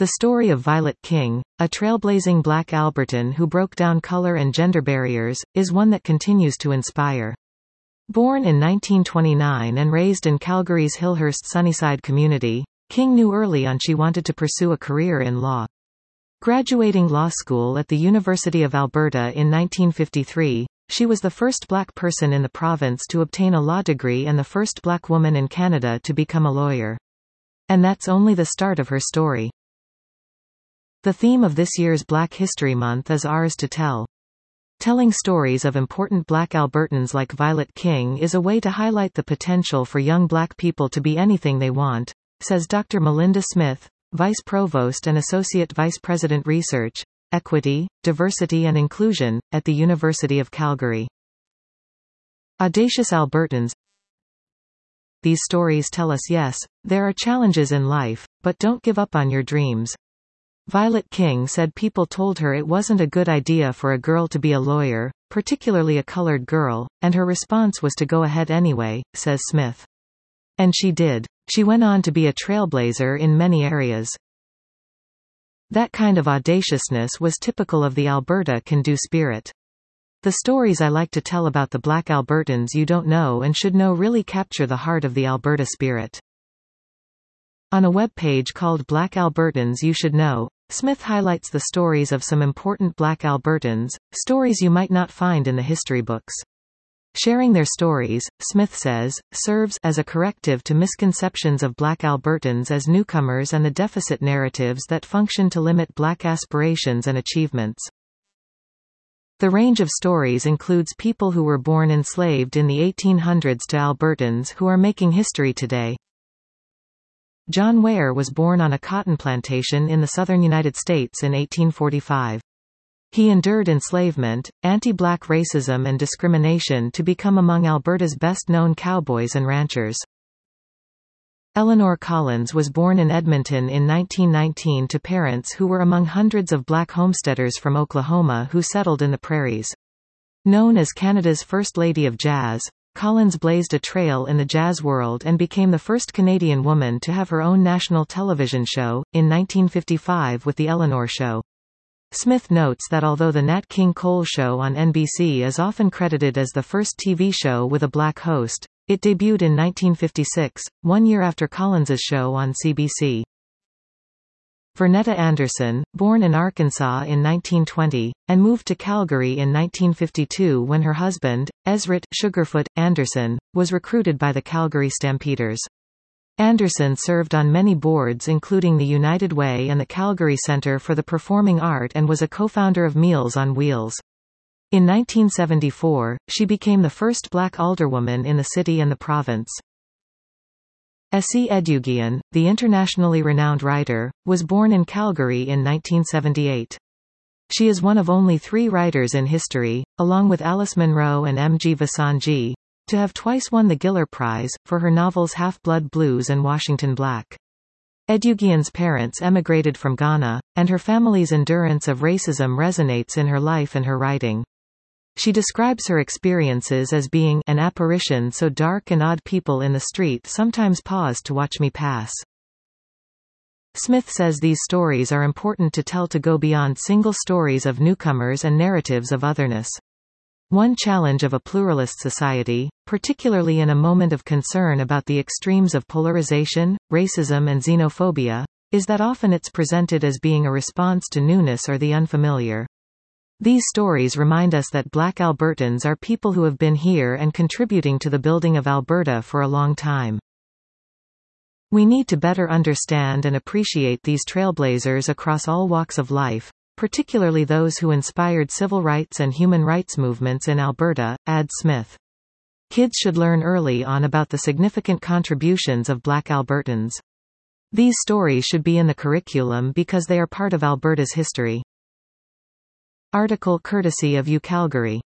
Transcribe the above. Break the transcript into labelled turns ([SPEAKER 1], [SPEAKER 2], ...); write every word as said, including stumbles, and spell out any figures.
[SPEAKER 1] The story of Violet King, a trailblazing Black Albertan who broke down color and gender barriers, is one that continues to inspire. Born in nineteen twenty-nine and raised in Calgary's Hillhurst Sunnyside community, King knew early on she wanted to pursue a career in law. Graduating law school at the University of Alberta in nineteen fifty-three, she was the first black person in the province to obtain a law degree and the first black woman in Canada to become a lawyer. And that's only the start of her story. The theme of this year's Black History Month is Ours to Tell. Telling stories of important Black Albertans like Violet King is a way to highlight the potential for young Black people to be anything they want, says Doctor Melinda Smith, Vice Provost and Associate Vice President Research, Equity, Diversity and Inclusion, at the University of Calgary. Audacious Albertans. These stories tell us yes, there are challenges in life, but don't give up on your dreams. Violet King said people told her it wasn't a good idea for a girl to be a lawyer, particularly a colored girl, and her response was to go ahead anyway, says Smith. And she did. She went on to be a trailblazer in many areas. That kind of audaciousness was typical of the Alberta can-do spirit. The stories I like to tell about the Black Albertans you don't know and should know really capture the heart of the Alberta spirit. On a web page called Black Albertans You Should Know, Smith highlights the stories of some important Black Albertans, stories you might not find in the history books. Sharing their stories, Smith says, serves as a corrective to misconceptions of Black Albertans as newcomers and the deficit narratives that function to limit Black aspirations and achievements. The range of stories includes people who were born enslaved in the eighteen hundreds to Albertans who are making history today. John Ware was born on a cotton plantation in the southern United States in eighteen forty-five. He endured enslavement, anti-black racism and discrimination to become among Alberta's best-known cowboys and ranchers. Eleanor Collins was born in Edmonton in nineteen nineteen to parents who were among hundreds of black homesteaders from Oklahoma who settled in the prairies. Known as Canada's First Lady of Jazz, Collins blazed a trail in the jazz world and became the first Canadian woman to have her own national television show, in nineteen fifty-five with The Eleanor Show. Smith notes that although the Nat King Cole Show on N B C is often credited as the first T V show with a black host, it debuted in nineteen fifty-six, one year after Collins's show on C B C. Vernetta Anderson, born in Arkansas in nineteen twenty, and moved to Calgary in nineteen fifty-two when her husband, Ezrat Sugarfoot Anderson, was recruited by the Calgary Stampeders. Anderson served on many boards including the United Way and the Calgary Centre for the Performing Art and was a co-founder of Meals on Wheels. In nineteen seventy-four, she became the first black alderwoman in the city and the province. Essie Edugian, the internationally renowned writer, was born in Calgary in nineteen seventy-eight. She is one of only three writers in history, along with Alice Munro and M G Vasanji, to have twice won the Giller Prize, for her novels Half-Blood Blues and Washington Black. Edugian's parents emigrated from Ghana, and her family's endurance of racism resonates in her life and her writing. She describes her experiences as being an apparition so dark and odd people in the street sometimes pause to watch me pass. Smith says these stories are important to tell to go beyond single stories of newcomers and narratives of otherness. One challenge of a pluralist society, particularly in a moment of concern about the extremes of polarization, racism and xenophobia, is that often it's presented as being a response to newness or the unfamiliar. These stories remind us that Black Albertans are people who have been here and contributing to the building of Alberta for a long time. We need to better understand and appreciate these trailblazers across all walks of life, particularly those who inspired civil rights and human rights movements in Alberta, adds Smith. Kids should learn early on about the significant contributions of Black Albertans. These stories should be in the curriculum because they are part of Alberta's history. Article courtesy of UCalgary.